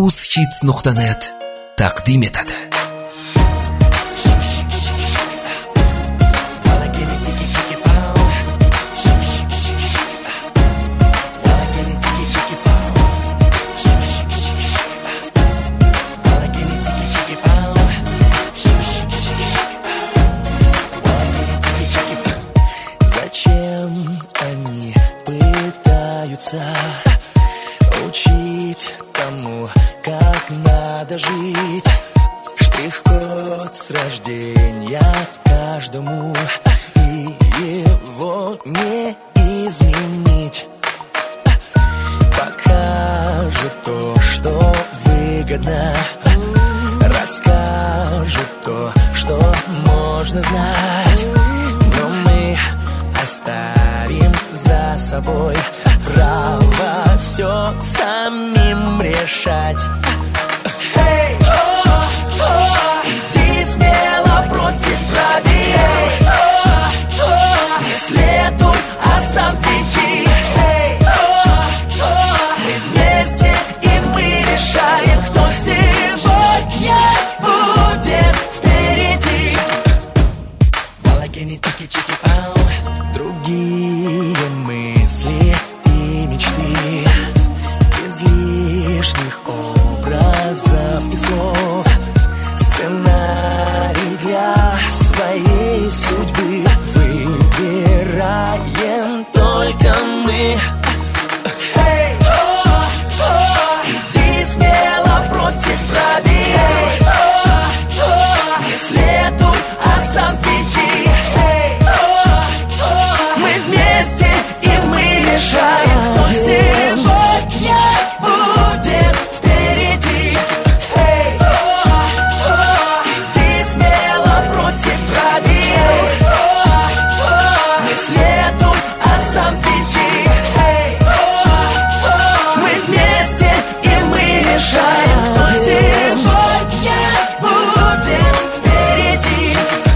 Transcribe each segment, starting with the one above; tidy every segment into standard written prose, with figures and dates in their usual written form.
uzhits.net taqdim etadi. Зачем они пытаются учить тому, как надо жить? Штрих-код с рождения каждому, и его не изменить. Покажет то, что выгодно, расскажет то, что можно знать. Но мы оставим за собой право все самим решать. Иди смело против правил, не следуй, а сам веди. Мы вместе, и мы решаем, кто сегодня будет впереди. Другие мысли и мечты, без лишних образов и слов. Сценарий для своей судьбы выбираем только мы. Иди смело против правил, не следуй, а сам веди. Мы вместе, и мы решаем, кто сегодня будет впереди. Иди смело против правил, не следуй, а сам веди. Мы вместе, и мы решаем, кто сегодня будет впереди.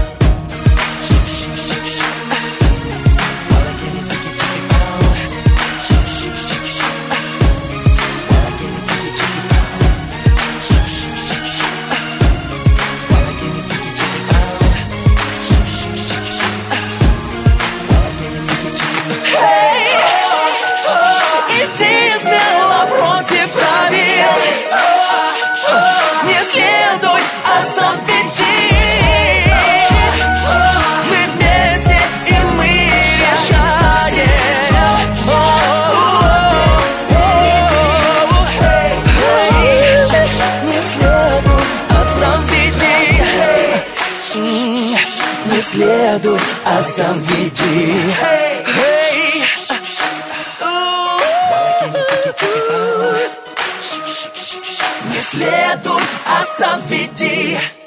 Иди смело против правил, не следуй, а сам веди. Мы вместе, и мы решаем. Не следуй, а сам веди. Не следуй, а сам веди. Не следуй, а сам веди.